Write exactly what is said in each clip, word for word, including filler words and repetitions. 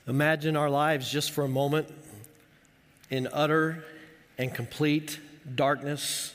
Imagine our lives just for a moment in utter and complete darkness,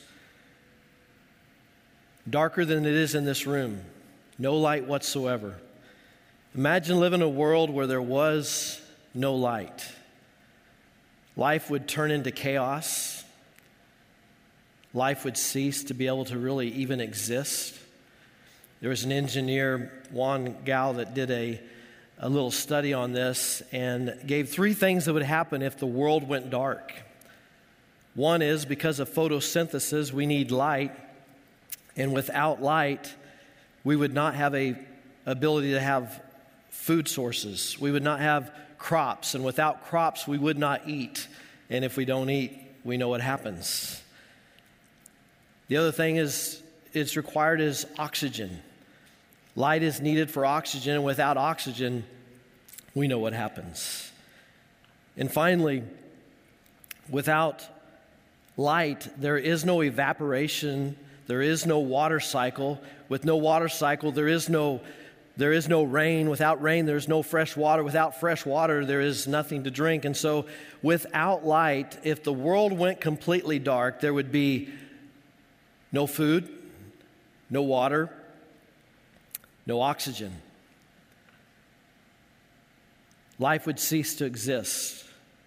darker than it is in this room, no light whatsoever. Imagine living in a world where there was no light. Life would turn into chaos. Life would cease to be able to really even exist. There was an engineer, Juan Gao, that did a a little study on this and gave three things that would happen if the world went dark. One is because of photosynthesis, we need light, and without light, we would not have a ability to have food sources. We would not have crops, and without crops, we would not eat. And if we don't eat, we know what happens. The other thing is it's required is oxygen. Light is needed for oxygen, and without oxygen, we know what happens. And finally, without light, there is no evaporation, there is no water cycle. With no water cycle, there is no there is no rain. Without rain, there's no fresh water. Without fresh water, there is nothing to drink. And so, without light, if the world went completely dark, there would be no food, no water, no oxygen. Life would cease to exist.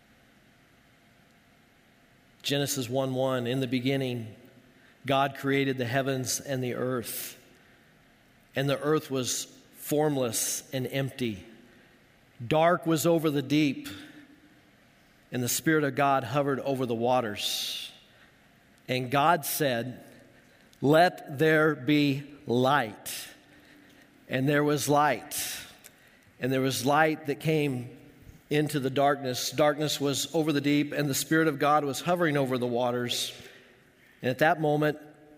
Genesis one one, in the beginning, God created the heavens and the earth, and the earth was formless and empty. Dark was over the deep, and the Spirit of God hovered over the waters. And God said, "Let there be light." And there was light. And there was light that came into the darkness. Darkness was over the deep, and the Spirit of God was hovering over the waters. And at that moment,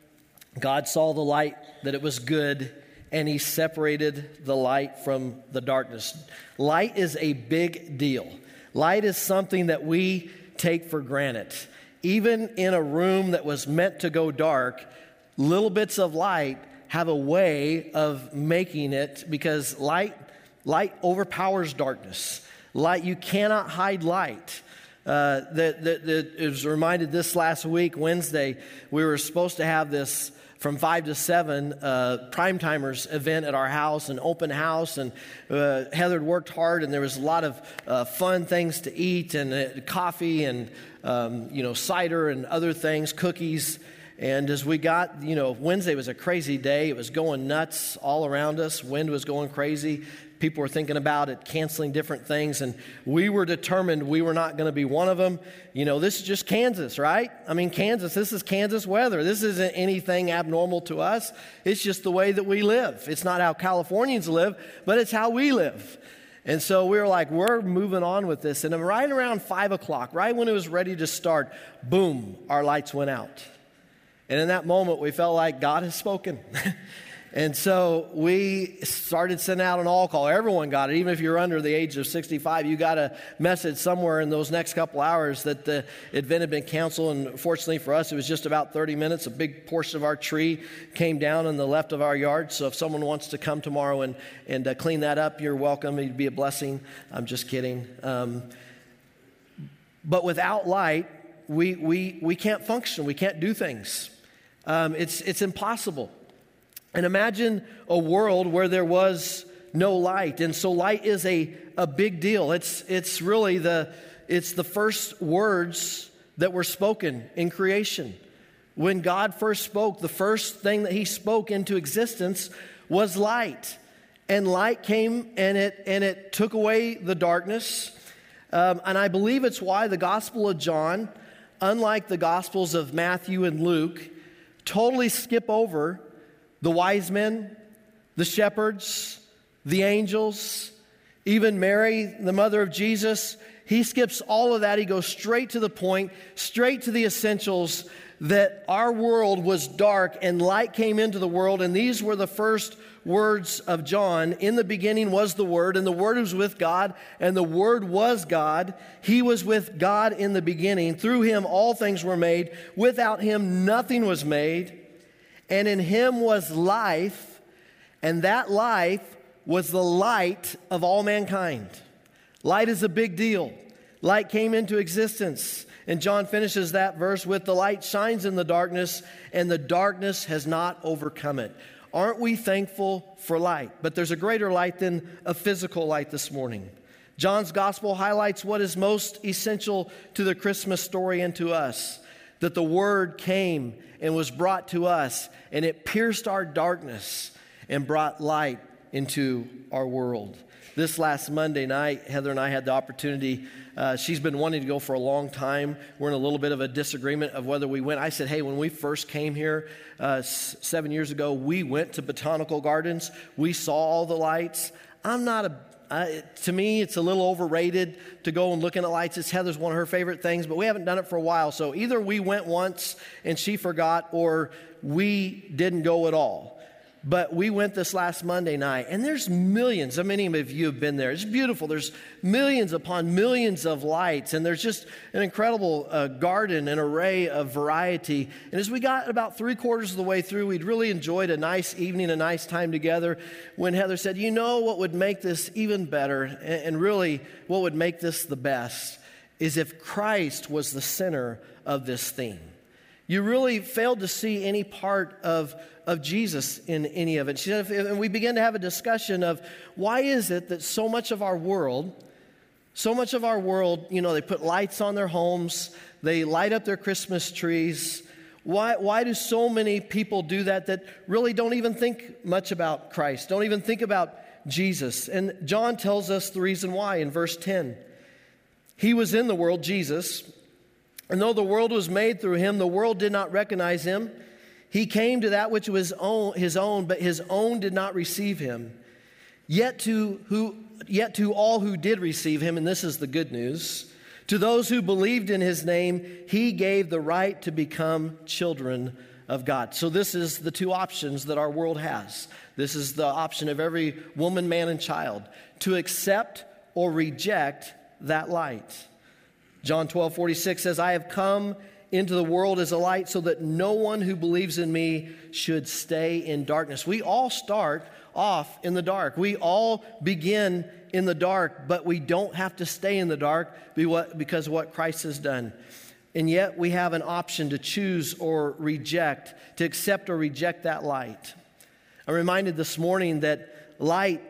God saw the light, that it was good, and He separated the light from the darkness. Light is a big deal. Light is something that we take for granted. Even in a room that was meant to go dark, little bits of light have a way of making it, because light light overpowers darkness. Light, you cannot hide light. Uh, that, that, that it was reminded this last week, Wednesday, we were supposed to have this from five to seven uh, Prime Timers event at our house, an open house, and uh, Heather had worked hard, and there was a lot of uh, fun things to eat, and uh, coffee, and um, you know, cider, and other things, cookies. And as we got, you know, Wednesday was a crazy day. It was going nuts all around us. Wind was going crazy. People were thinking about it, canceling different things. And we were determined we were not going to be one of them. You know, this is just Kansas, right? I mean, Kansas, this is Kansas weather. This isn't anything abnormal to us. It's just the way that we live. It's not how Californians live, but it's how we live. And so we were like, we're moving on with this. And right around five o'clock, right when it was ready to start, boom, our lights went out. And in that moment, we felt like God has spoken. And so we started sending out an all call. Everyone got it. Even if you're under the age of sixty-five, you got a message somewhere in those next couple hours that the event had been canceled. And fortunately for us, it was just about thirty minutes. A big portion of our tree came down on the left of our yard. So if someone wants to come tomorrow and, and uh, clean that up, you're welcome. It'd be a blessing. I'm just kidding. Um, but without light, we, we, we can't function. We can't do things. Um, it's it's impossible. And imagine a world where there was no light. And so light is a, a big deal. It's it's really the it's the first words that were spoken in creation. When God first spoke, the first thing that He spoke into existence was light. And light came and it and it took away the darkness. Um, and I believe it's why the Gospel of John, unlike the Gospels of Matthew and Luke, totally skip over the wise men, the shepherds, the angels, even Mary, the mother of Jesus. He skips all of that. He goes straight to the point, straight to the essentials, that our world was dark and light came into the world. And these were the first words of John. In the beginning was the Word, and the Word was with God, and the Word was God. He was with God in the beginning. Through Him all things were made. Without Him nothing was made. And in Him was life, and that life was the light of all mankind. Light is a big deal. Light came into existence. And John finishes that verse with, the light shines in the darkness, and the darkness has not overcome it. Aren't we thankful for light? But there's a greater light than a physical light this morning. John's gospel highlights what is most essential to the Christmas story and to us, that the Word came and was brought to us, and it pierced our darkness and brought light into our world. This last Monday night, Heather and I had the opportunity. Uh, she's been wanting to go for a long time. We're in a little bit of a disagreement of whether we went. I said, hey, when we first came here uh, s- seven years ago, we went to Botanical Gardens. We saw all the lights. I'm not a Uh, to me, it's a little overrated to go and look at lights. It's Heather's one of her favorite things, but we haven't done it for a while. So either we went once and she forgot, or we didn't go at all. But we went this last Monday night, and there's millions. How many of you have been there? It's beautiful. There's millions upon millions of lights, and there's just an incredible uh, garden, an array of variety. And as we got about three quarters of the way through, we'd really enjoyed a nice evening, a nice time together, when Heather said, you know what would make this even better, and, and really what would make this the best, is if Christ was the center of this theme. You really failed to see any part of, of Jesus in any of it. She said, and we began to have a discussion of why is it that so much of our world, so much of our world, you know, they put lights on their homes, they light up their Christmas trees. Why, why do so many people do that that really don't even think much about Christ, don't even think about Jesus? And John tells us the reason why in verse ten. He was in the world, Jesus, and though the world was made through him, the world did not recognize him. He came to that which was own, his own, but his own did not receive him. Yet to who, yet to all who did receive him, and this is the good news, to those who believed in his name, he gave the right to become children of God. So this is the two options that our world has. This is the option of every woman, man, and child, to accept or reject that light. John twelve forty-six says, I have come into the world as a light so that no one who believes in me should stay in darkness. We all start off in the dark. We all begin in the dark, but we don't have to stay in the dark because of what Christ has done. And yet we have an option to choose or reject, to accept or reject that light. I'm reminded this morning that light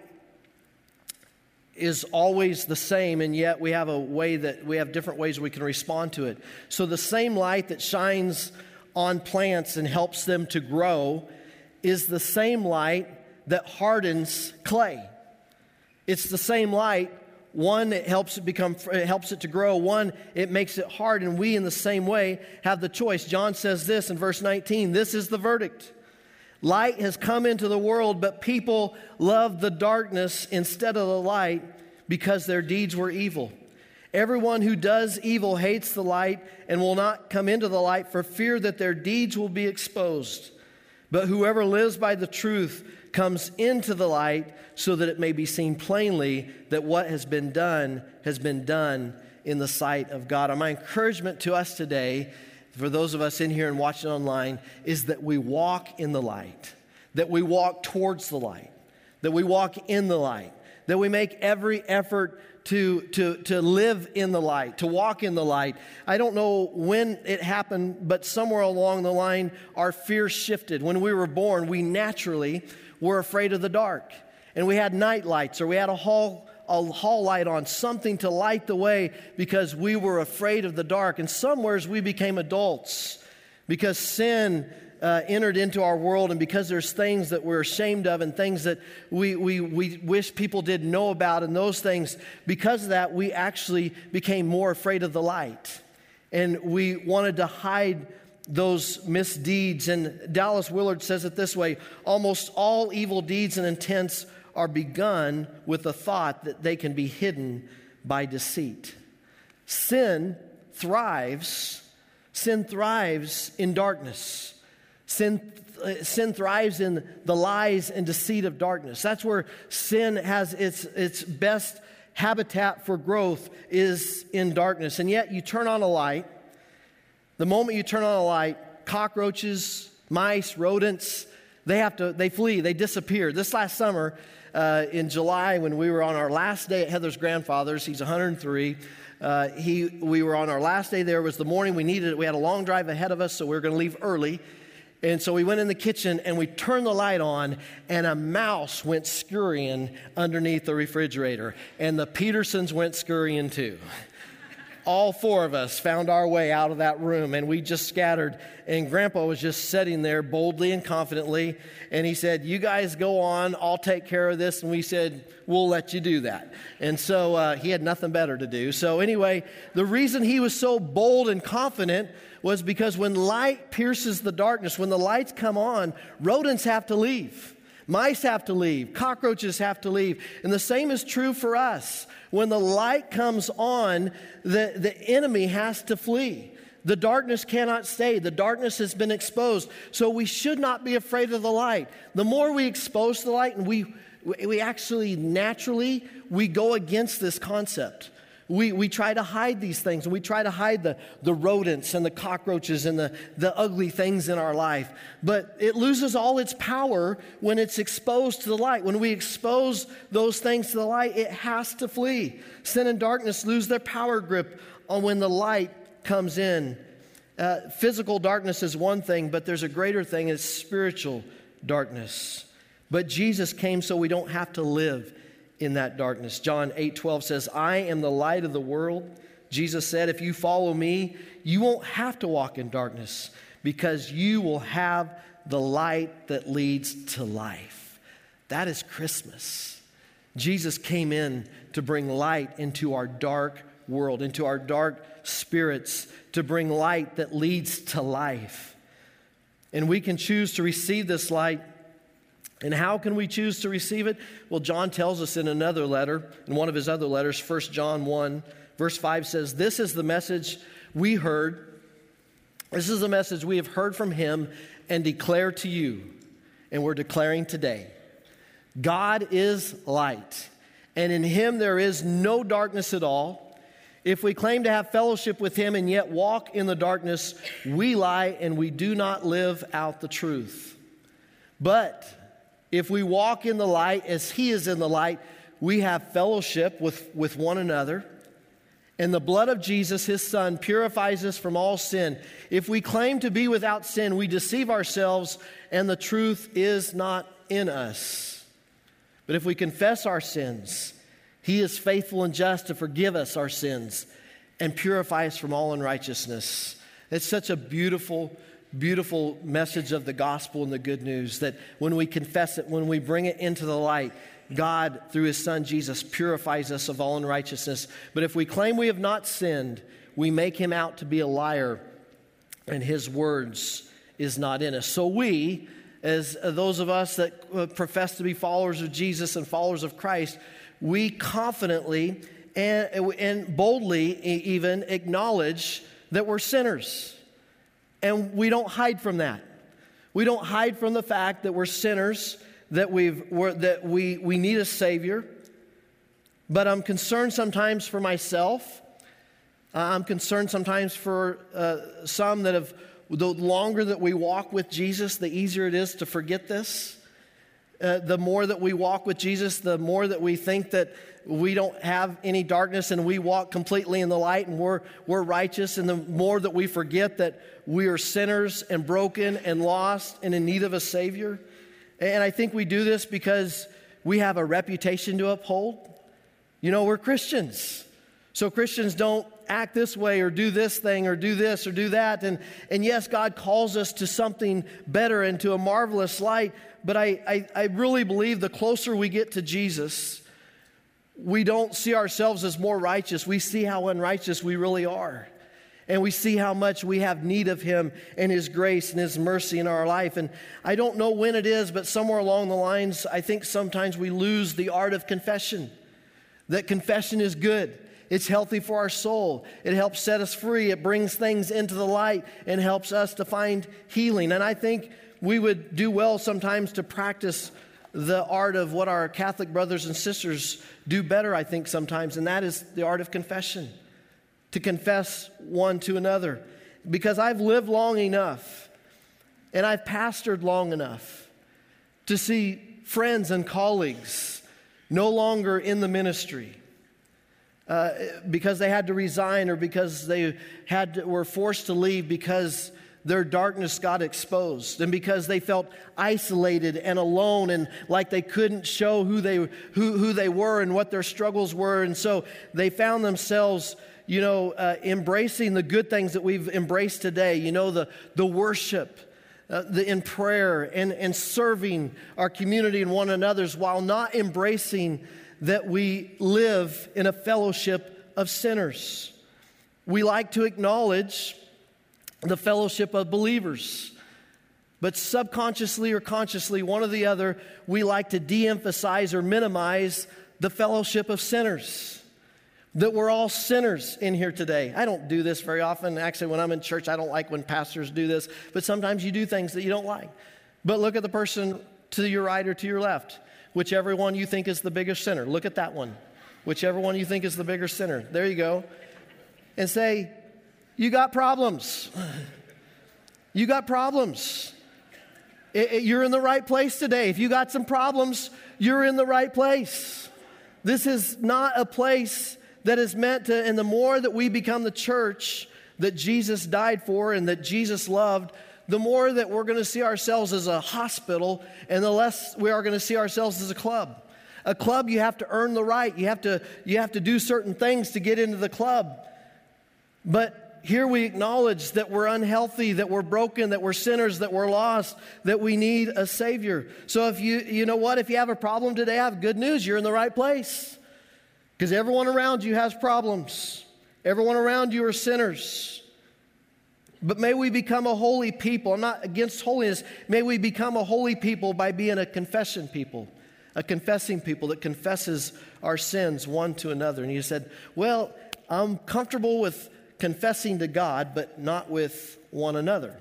is always the same, and yet we have a way that we have different ways we can respond to it. So the same light that shines on plants and helps them to grow is the same light that hardens clay. It's the same light. One, it helps it become, it helps it to grow. One, it makes it hard, and we in the same way have the choice. John says this in verse nineteen, this is the verdict. Light has come into the world, but people love the darkness instead of the light because their deeds were evil. Everyone who does evil hates the light and will not come into the light for fear that their deeds will be exposed. But whoever lives by the truth comes into the light so that it may be seen plainly that what has been done has been done in the sight of God. And my encouragement to us today, for those of us in here and watching online, is that we walk in the light, that we walk towards the light, that we walk in the light, that we make every effort to, to, to live in the light, to walk in the light. I don't know when it happened, but somewhere along the line, our fear shifted. When we were born, we naturally were afraid of the dark, and we had night lights, or we had a hall a hall light on, something to light the way because we were afraid of the dark. And somewheres we became adults because sin uh, entered into our world, and because there's things that we're ashamed of and things that we, we, we wish people didn't know about, and those things, because of that, we actually became more afraid of the light. And we wanted to hide those misdeeds. And Dallas Willard says it this way, almost all evil deeds and intents are begun with the thought that they can be hidden by deceit. Sin thrives, sin thrives in darkness. Sin, uh, sin thrives in the lies and deceit of darkness. That's where sin has its, its best habitat for growth, is in darkness. And yet you turn on a light, the moment you turn on a light, cockroaches, mice, rodents, They have to, they flee, they disappear. This last summer, uh, in July, when we were on our last day at Heather's grandfather's, he's one hundred three, uh, he, we were on our last day there. It was the morning we needed it. We had a long drive ahead of us, so we were going to leave early. And so we went in the kitchen and we turned the light on, and a mouse went scurrying underneath the refrigerator. And the Petersons went scurrying too. All four of us found our way out of that room, and we just scattered. And Grandpa was just sitting there boldly and confidently, and he said, "You guys go on, I'll take care of this." And we said, "We'll let you do that." And so uh, he had nothing better to do. So anyway, the reason he was so bold and confident was because when light pierces the darkness, when the lights come on, rodents have to leave. Mice have to leave. Cockroaches have to leave. And the same is true for us. When the light comes on, the, the enemy has to flee. The darkness cannot stay. The darkness has been exposed. So we should not be afraid of the light. The more we expose the light, and we, we actually naturally, we go against this concept. We, we try to hide these things, and we try to hide the, the rodents and the cockroaches and the, the ugly things in our life. But it loses all its power when it's exposed to the light. When we expose those things to the light, it has to flee. Sin and darkness lose their power grip on when the light comes in. Uh, physical darkness is one thing, but there's a greater thing, it's spiritual darkness. But Jesus came so we don't have to live in that darkness. John eight twelve says, "I am the light of the world." Jesus said, "If you follow me, you won't have to walk in darkness because you will have the light that leads to life." That is Christmas. Jesus came in to bring light into our dark world, into our dark spirits, to bring light that leads to life. And we can choose to receive this light. And how can we choose to receive it? Well, John tells us in another letter, in one of his other letters, First John one, verse five says, "This is the message we heard. This is the message we have heard from him and declare to you." And we're declaring today. God is light, and in him there is no darkness at all. If we claim to have fellowship with him and yet walk in the darkness, we lie and we do not live out the truth. But if we walk in the light as he is in the light, we have fellowship with, with one another. And the blood of Jesus, his son, purifies us from all sin. If we claim to be without sin, we deceive ourselves and the truth is not in us. But if we confess our sins, he is faithful and just to forgive us our sins and purify us from all unrighteousness. It's such a beautiful Beautiful message of the gospel and the good news that when we confess it, when we bring it into the light, God, through his son Jesus, purifies us of all unrighteousness. But if we claim we have not sinned, we make him out to be a liar, and his words is not in us. So we, as those of us that profess to be followers of Jesus and followers of Christ, we confidently and, and boldly even acknowledge that we're sinners. And we don't hide from that. We don't hide from the fact that we're sinners, that we've we're, that we we need a Savior. But I'm concerned sometimes for myself. Uh, I'm concerned sometimes for uh, some that have. The longer that we walk with Jesus, the easier it is to forget this. Uh, the more that we walk with Jesus, the more that we think that we don't have any darkness and we walk completely in the light and we're, we're righteous, and the more that we forget that we are sinners and broken and lost and in need of a Savior. And I think we do this because we have a reputation to uphold. You know, we're Christians. So Christians don't act this way or do this thing or do this or do that. And, and yes, God calls us to something better and to a marvelous light. But I, I, I really believe the closer we get to Jesus, we don't see ourselves as more righteous. We see how unrighteous we really are. And we see how much we have need of him and his grace and his mercy in our life. And I don't know when it is, but somewhere along the lines, I think sometimes we lose the art of confession. That confession is good. It's healthy for our soul. It helps set us free. It brings things into the light and helps us to find healing. And I think we would do well sometimes to practice the art of what our Catholic brothers and sisters do better, I think, sometimes, and that is the art of confession. To confess one to another. Because I've lived long enough, and I've pastored long enough, to see friends and colleagues no longer in the ministry uh, because they had to resign or because they had to, were forced to leave because their darkness got exposed and because they felt isolated and alone and like they couldn't show who they who, who they were and what their struggles were. And so they found themselves, you know, uh, embracing the good things that we've embraced today. You know, the, the worship, uh, the in prayer and, and serving our community and one another's while not embracing that we live in a fellowship of sinners. We like to acknowledge the fellowship of believers. But subconsciously or consciously, one or the other, we like to de-emphasize or minimize the fellowship of sinners. That we're all sinners in here today. I don't do this very often. Actually, when I'm in church, I don't like when pastors do this. But sometimes you do things that you don't like. But look at the person to your right or to your left. Whichever one you think is the bigger sinner. Look at that one. Whichever one you think is the bigger sinner. There you go. And say, you got problems. You got problems. It, it, you're in the right place today. If you got some problems, you're in the right place. This is not a place that is meant to, and the more that we become the church that Jesus died for and that Jesus loved, the more that we're going to see ourselves as a hospital and the less we are going to see ourselves as a club. A club, you have to earn the right. You have to, you have to do certain things to get into the club. But here we acknowledge that we're unhealthy, that we're broken, that we're sinners, that we're lost, that we need a Savior. So if you, you know what, if you have a problem today, I have good news. You're in the right place. Because everyone around you has problems. Everyone around you are sinners. But may we become a holy people. I'm not against holiness. May we become a holy people by being a confession people. A confessing people that confesses our sins one to another. And you said, well, I'm comfortable with confessing to God, but not with one another.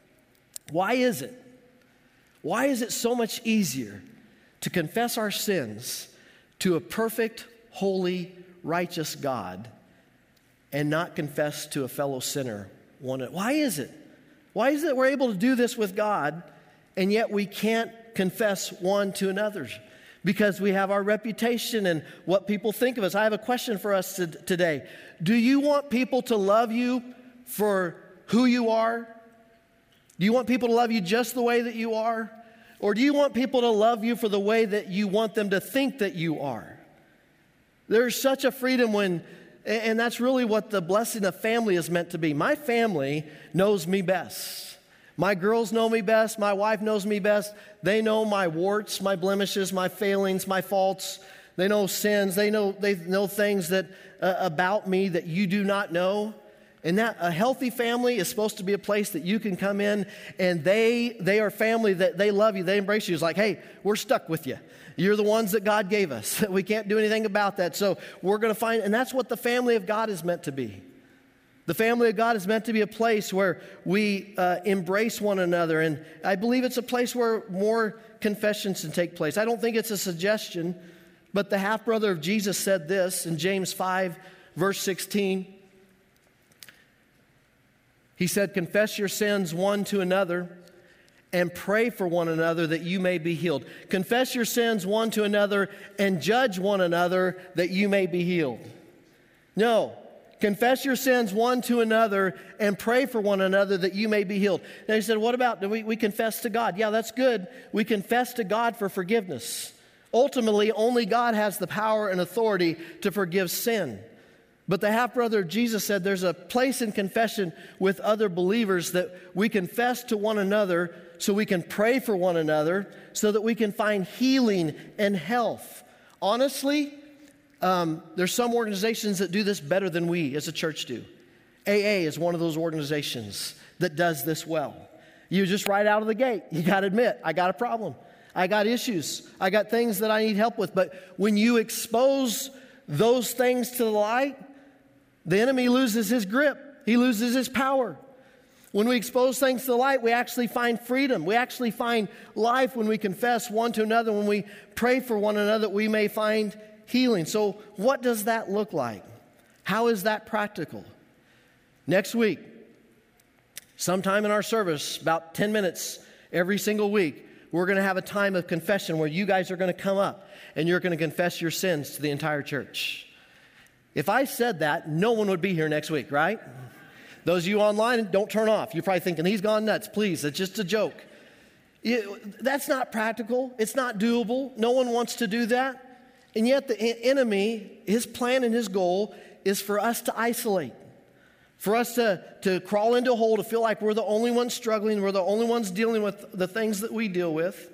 Why is it? Why is it so much easier to confess our sins to a perfect, holy, righteous God and not confess to a fellow sinner? One, why is it? Why is it we're able to do this with God and yet we can't confess one to another? Because we have our reputation and what people think of us. I have a question for us to, today. Do you want people to love you for who you are? Do you want people to love you just the way that you are? Or do you want people to love you for the way that you want them to think that you are? There's such a freedom when, and that's really what the blessing of family is meant to be. My family knows me best. My girls know me best. My wife knows me best. They know my warts, my blemishes, my failings, my faults. They know sins. They know they know things that uh, about me that you do not know. And that a healthy family is supposed to be a place that you can come in and they they are family that they love you. They embrace you. It's like, hey, we're stuck with you. You're the ones that God gave us. We can't do anything about that. So we're going to find, and that's what the family of God is meant to be. The family of God is meant to be a place where we uh, embrace one another. And I believe it's a place where more confessions can take place. I don't think it's a suggestion, but the half-brother of Jesus said this in James five, verse sixteen. He said, confess your sins one to another and pray for one another that you may be healed. Confess your sins one to another and judge one another that you may be healed. No. Confess your sins one to another and pray for one another that you may be healed. Now he said, what about, do we, we confess to God? Yeah, that's good. We confess to God for forgiveness. Ultimately, only God has the power and authority to forgive sin. But the half-brother of Jesus said there's a place in confession with other believers that we confess to one another so we can pray for one another so that we can find healing and health. Honestly, Um, there's some organizations that do this better than we as a church do. A A is one of those organizations that does this well. You just right out of the gate, you got to admit, I got a problem. I got issues. I got things that I need help with. But when you expose those things to the light, the enemy loses his grip. He loses his power. When we expose things to the light, we actually find freedom. We actually find life when we confess one to another, when we pray for one another, that we may find healing. So what does that look like? How is that practical? Next week, sometime in our service, about ten minutes every single week, we're going to have a time of confession where you guys are going to come up and you're going to confess your sins to the entire church. If I said that, no one would be here next week, right? Those of you online, don't turn off. You're probably thinking, he's gone nuts. Please, it's just a joke. It, that's not practical. It's not doable. No one wants to do that. And yet the enemy, his plan and his goal is for us to isolate, for us to, to crawl into a hole, to feel like we're the only ones struggling, we're the only ones dealing with the things that we deal with.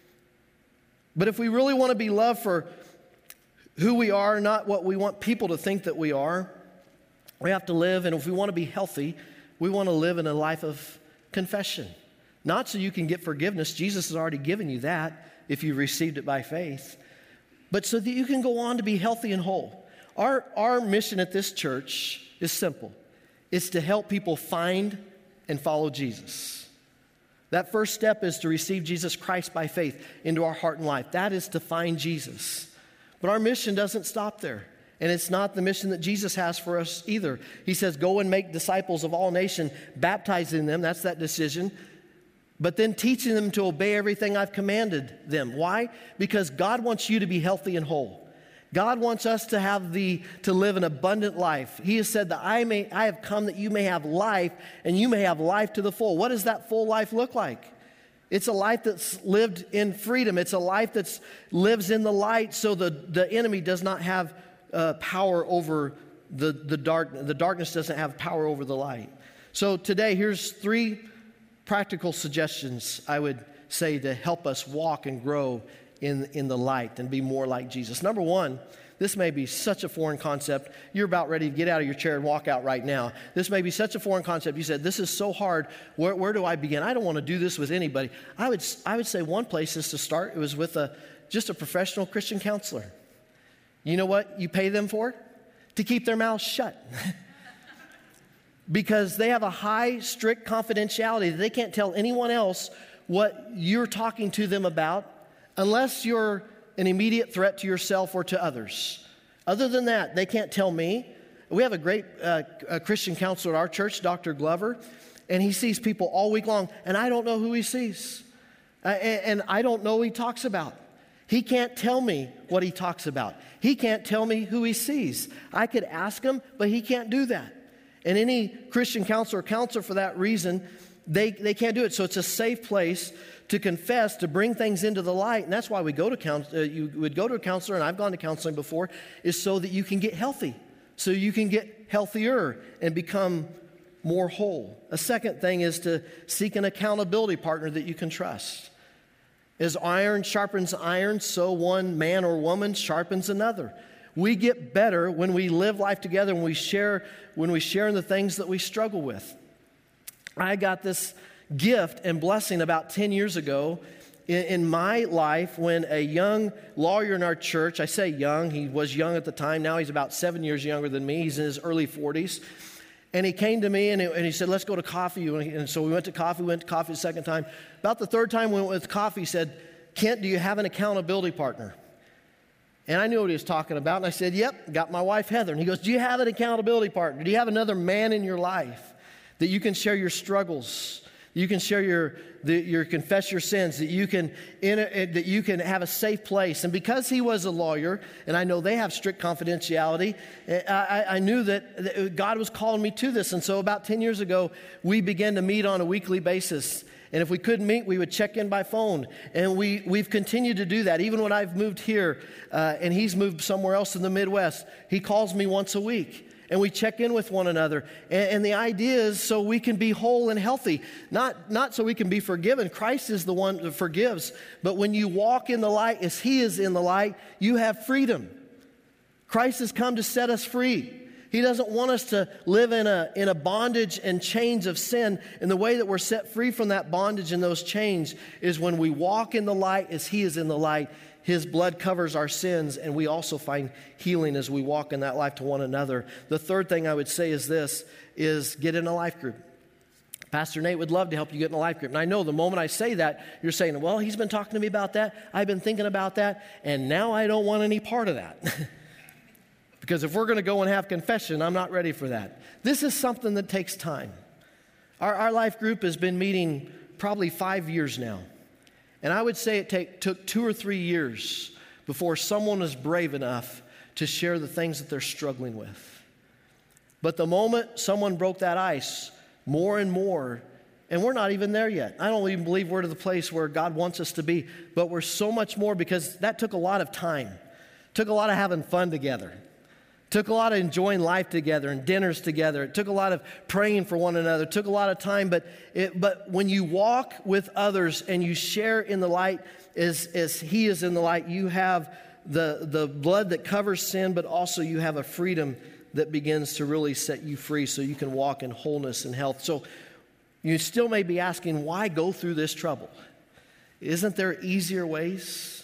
But if we really want to be loved for who we are, not what we want people to think that we are, we have to live, and if we want to be healthy, we want to live in a life of confession. Not so you can get forgiveness. Jesus has already given you that if you received it by faith. But so that you can go on to be healthy and whole. Our, our mission at this church is simple. It's to help people find and follow Jesus. That first step is to receive Jesus Christ by faith into our heart and life. That is to find Jesus. But our mission doesn't stop there. And it's not the mission that Jesus has for us either. He says, go and make disciples of all nations, baptizing them, that's that decision, but then teaching them to obey everything I've commanded them. Why? Because God wants you to be healthy and whole. God wants us to have the to live an abundant life. He has said that I may I have come that you may have life, and you may have life to the full. What does that full life look like? It's a life that's lived in freedom. It's a life that lives in the light, so the, the enemy does not have uh, power over the, the dark. The darkness doesn't have power over the light. So today, here's three practical suggestions I would say to help us walk and grow in, in the light and be more like Jesus. Number one, this may be such a foreign concept. You're about ready to get out of your chair and walk out right now. This may be such a foreign concept. You said, this is so hard. Where, where do I begin? I don't want to do this with anybody. I would, I would say one place is to start. It was with a, just a professional Christian counselor. You know what you pay them for? To keep their mouths shut. Because they have a high, strict confidentiality. They can't tell anyone else what you're talking to them about unless you're an immediate threat to yourself or to others. Other than that, they can't tell me. We have a great uh, a Christian counselor at our church, Doctor Glover, and he sees people all week long, and I don't know who he sees. Uh, and, and I don't know what he talks about. He can't tell me what he talks about. He can't tell me who he sees. I could ask him, but he can't do that. And any Christian counselor or counselor for that reason, they, they can't do it. So it's a safe place to confess, to bring things into the light. And that's why we go to counsel, uh, you would go to a counselor, and I've gone to counseling before, is so that you can get healthy, so you can get healthier and become more whole. A second thing is to seek an accountability partner that you can trust. As iron sharpens iron, so one man or woman sharpens another. We get better when we live life together, when we share, when we share in the things that we struggle with. I got this gift and blessing about ten years ago in, in my life when a young lawyer in our church, I say young, he was young at the time, now he's about seven years younger than me, he's in his early forties, and he came to me and, and he said, let's go to coffee, and, he, and so we went to coffee, we went to coffee the second time. About the third time we went with coffee, he said, Kent, do you have an accountability partner? And I knew what he was talking about, and I said, yep, got my wife Heather. And he goes, do you have an accountability partner? Do you have another man in your life that you can share your struggles, you can share your, the, your confess your sins, that you can in a, that you can have a safe place? And because he was a lawyer, and I know they have strict confidentiality, I, I knew that God was calling me to this. And so about ten years ago, we began to meet on a weekly basis. And if we couldn't meet, we would check in by phone. And we, we've continued to do that. Even when I've moved here uh, and he's moved somewhere else in the Midwest, he calls me once a week. And we check in with one another. And, and the idea is so we can be whole and healthy. Not, not so we can be forgiven. Christ is the one that forgives. But when you walk in the light as he is in the light, you have freedom. Christ has come to set us free. He doesn't want us to live in a, in a bondage and chains of sin. And the way that we're set free from that bondage and those chains is when we walk in the light as he is in the light. His blood covers our sins, and we also find healing as we walk in that life to one another. The third thing I would say is this, is get in a life group. Pastor Nate would love to help you get in a life group. And I know the moment I say that, you're saying, well, he's been talking to me about that. I've been thinking about that, and now I don't want any part of that. Because if we're going to go and have confession, I'm not ready for that. This is something that takes time. Our, our life group has been meeting probably five years now. And I would say it take, took two or three years before someone was brave enough to share the things that they're struggling with. But the moment someone broke that ice, more and more, and we're not even there yet. I don't even believe we're to the place where God wants us to be, but we're so much more because that took a lot of time. Took a lot of having fun together. Took a lot of enjoying life together and dinners together. It took a lot of praying for one another. It took a lot of time, but it, but when you walk with others and you share in the light as, as He is in the light, you have the, the blood that covers sin, but also you have a freedom that begins to really set you free so you can walk in wholeness and health. So you still may be asking, why go through this trouble? Isn't there easier ways?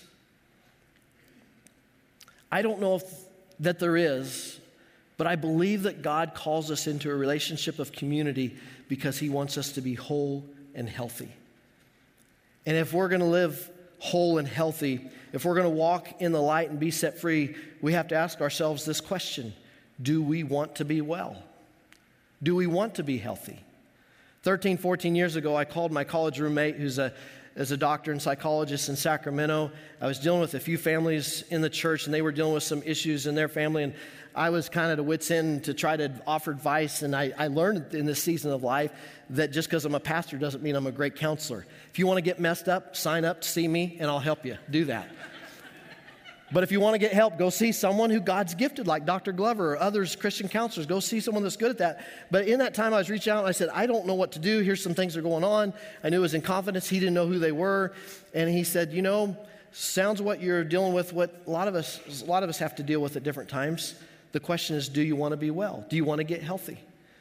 I don't know if that there is, but I believe that God calls us into a relationship of community because He wants us to be whole and healthy. And if we're going to live whole and healthy, if we're going to walk in the light and be set free, we have to ask ourselves this question: do we want to be well? Do we want to be healthy? thirteen, fourteen years ago, I called my college roommate who's a as a doctor and psychologist in Sacramento. I was dealing with a few families in the church, and they were dealing with some issues in their family, and I was kind of at wit's end to try to offer advice, and I, I learned in this season of life that just because I'm a pastor doesn't mean I'm a great counselor. If you want to get messed up, sign up to see me, and I'll help you do that. But if you want to get help, go see someone who God's gifted, like Doctor Glover or others, Christian counselors. Go see someone that's good at that. But in that time, I was reaching out and I said, I don't know what to do. Here's some things that are going on. I knew it was in confidence. He didn't know who they were. And he said, you know, sounds what you're dealing with, what a lot of us, a lot of us have to deal with at different times. The question is, do you want to be well? Do you want to get healthy?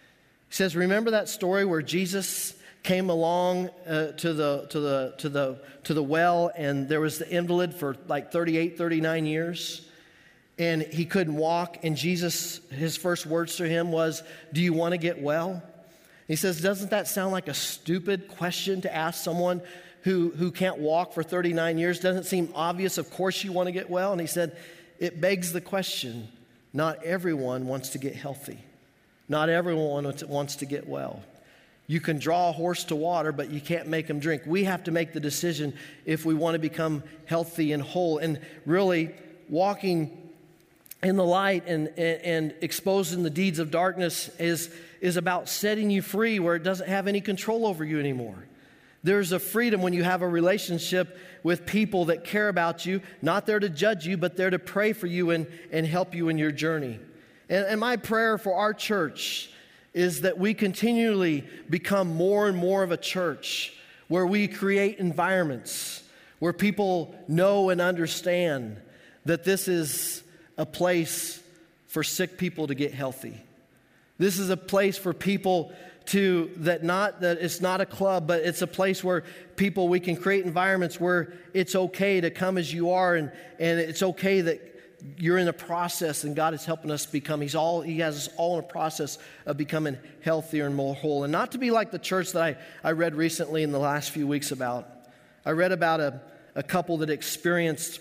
He says, remember that story where Jesus came along uh, to the to the to the to the well, and there was the invalid for like thirty-eight, thirty-nine years, and he couldn't walk, and Jesus, his first words to him was, do you want to get well? He says, doesn't that sound like a stupid question to ask someone who who can't walk for thirty-nine years? Doesn't seem obvious. Of course you want to get well. And he said, it begs the question, not everyone wants to get healthy. Not everyone wants to get well. You can draw a horse to water, but you can't make him drink. We have to make the decision if we want to become healthy and whole. And really, walking in the light and, and, and exposing the deeds of darkness is, is about setting you free where it doesn't have any control over you anymore. There's a freedom when you have a relationship with people that care about you, not there to judge you, but there to pray for you and, and help you in your journey. And, and my prayer for our church is that we continually become more and more of a church where we create environments where people know and understand that this is a place for sick people to get healthy. This is a place for people to, that not, that it's not a club, but it's a place where people, we can create environments where it's okay to come as you are, and, and it's okay that you're in a process, and God is helping us become, He's all, He has us all in a process of becoming healthier and more whole. And not to be like the church that I, I read recently in the last few weeks about. I read about a, a couple that experienced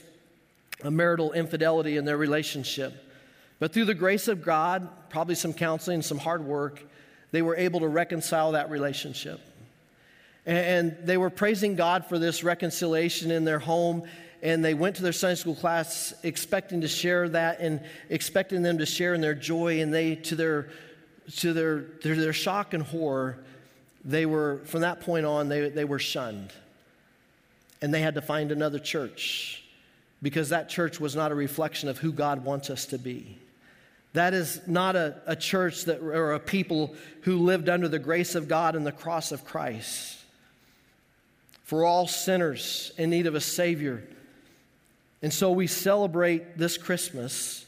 a marital infidelity in their relationship. But through the grace of God, probably some counseling, some hard work, they were able to reconcile that relationship. And, and they were praising God for this reconciliation in their home. And they went to their Sunday school class expecting to share that and expecting them to share in their joy. And they, to their to their their, their shock and horror, they were, from that point on, they, they were shunned. And they had to find another church because that church was not a reflection of who God wants us to be. That is not a, a church that, or a people who lived under the grace of God and the cross of Christ. For all sinners in need of a Savior. And so we celebrate this Christmas.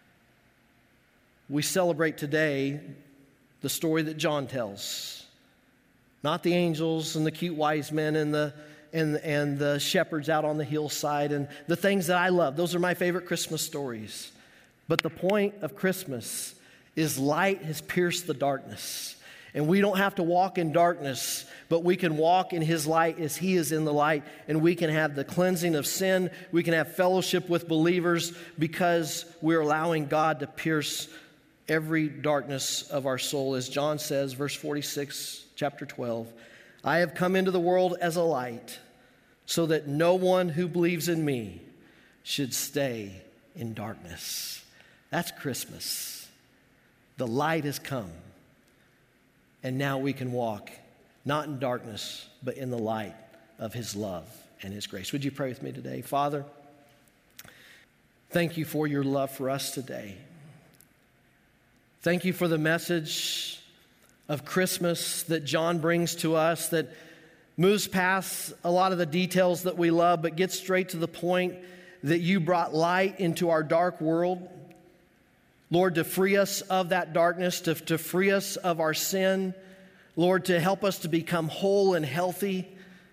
We celebrate today the story that John tells. Not the angels and the cute wise men and the and, and the shepherds out on the hillside and the things that I love. Those are my favorite Christmas stories. But the point of Christmas is light has pierced the darkness. And we don't have to walk in darkness, but we can walk in His light as He is in the light. And we can have the cleansing of sin. We can have fellowship with believers because we're allowing God to pierce every darkness of our soul. As John says, verse forty-six, chapter twelve, I have come into the world as a light so that no one who believes in me should stay in darkness. That's Christmas. The light has come, and now we can walk not in darkness, but in the light of his love and his grace. Would you pray with me today? Father, thank you for your love for us today. Thank you for the message of Christmas that John brings to us, that moves past a lot of the details that we love, but gets straight to the point that you brought light into our dark world. Lord, to free us of that darkness, to, to free us of our sin. Lord, to help us to become whole and healthy.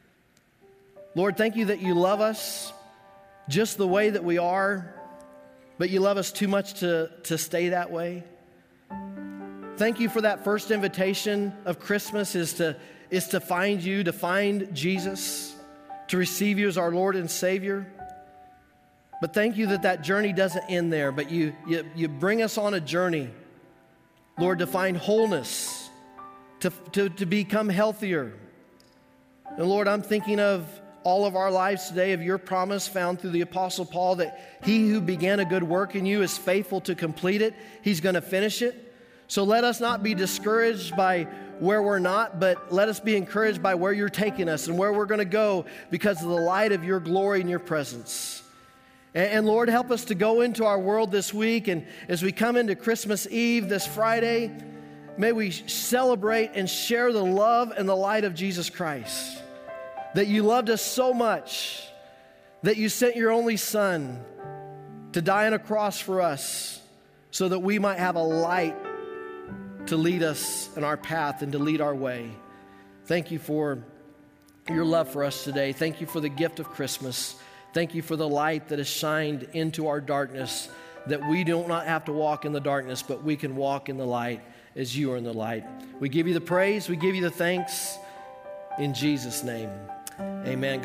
Lord, thank you that you love us just the way that we are, but you love us too much to, to stay that way. Thank you for that first invitation of Christmas is to, is to find you, to find Jesus, to receive you as our Lord and Savior. But thank you that that journey doesn't end there, but you, you, you bring us on a journey, Lord, to find wholeness, to, to, to become healthier. And Lord, I'm thinking of all of our lives today, of your promise found through the Apostle Paul that he who began a good work in you is faithful to complete it. He's going to finish it. So let us not be discouraged by where we're not, but let us be encouraged by where you're taking us and where we're going to go because of the light of your glory and your presence. And, and Lord, help us to go into our world this week, and as we come into Christmas Eve this Friday, may we celebrate and share the love and the light of Jesus Christ. That you loved us so much that you sent your only Son to die on a cross for us so that we might have a light to lead us in our path and to lead our way. Thank you for your love for us today. Thank you for the gift of Christmas. Thank you for the light that has shined into our darkness, that we do not have to walk in the darkness, but we can walk in the light as you are in the light. We give you the praise. We give you the thanks. In Jesus' name, amen.